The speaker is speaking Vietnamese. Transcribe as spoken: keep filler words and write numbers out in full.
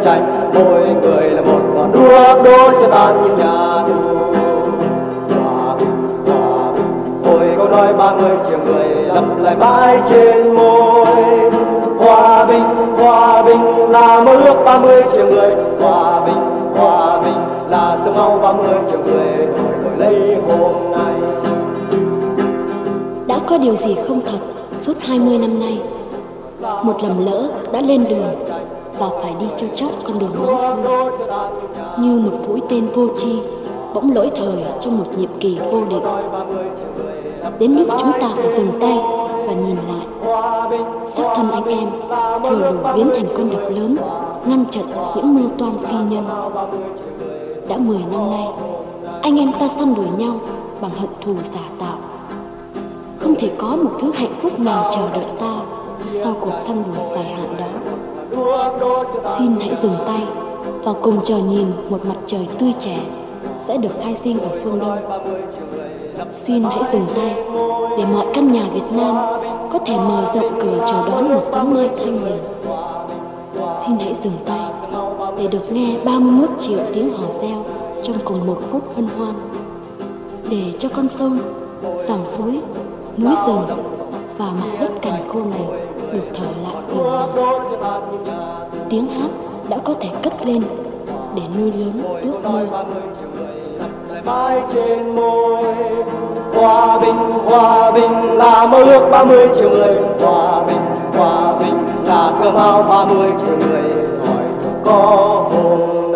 tranh, mỗi người là một ngọn đuốc đốt cho tan những nhà tù. Hòa bình, hòa bình, ôi câu nói ba mươi triệu người lặp lại mãi trên môi. Hòa bình, hòa bình là mơ ước ba mươi triệu người. Hòa bình, hòa bình là sương máu ba mươi triệu người đổi đổi lấy hôm nay. Đã có điều gì không thật suốt hai mươi năm nay. Một lầm lỡ đã lên đường và phải đi cho chót con đường máu xưa. Như một mũi tên vô tri bỗng lỗi thời trong một nhiệm kỳ vô định. Đến lúc chúng ta phải dừng tay và nhìn lại. Xác thân anh em thừa đủ biến thành con đập lớn, ngăn chặn những mưu toan phi nhân. Đã mười năm nay, anh em ta săn đuổi nhau bằng hận thù giả tạo. Không thể có một thứ hạnh phúc nào chờ đợi ta sau cuộc săn đuổi dài hạn đó. Xin hãy dừng tay và cùng chờ nhìn một mặt trời tươi trẻ sẽ được khai sinh ở phương Đông. Xin hãy dừng tay để mọi căn nhà Việt Nam có thể mở rộng cửa chờ đón một sớm mai thanh bình. Xin hãy dừng tay để được nghe ba mươi mốt triệu tiếng hò reo trong cùng một phút hân hoan. Để cho con sông, dòng suối, núi rừng và mặt đất cằn khô này được thở lại điều hòa. Tiếng hát đã có thể cất lên để nuôi lớn ước mơ. Mãi trên môi. Hòa bình, hòa bình là mơ ước ba mươi triệu người. Hòa bình, hòa bình là cơm áo ba mươi triệu người hỏi được có hôm